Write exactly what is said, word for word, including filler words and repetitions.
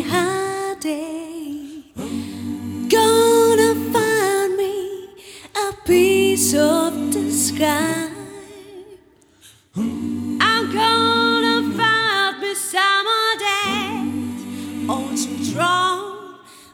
day. Gonna find me a piece of the sky. I'm gonna find me someday, oh, strong.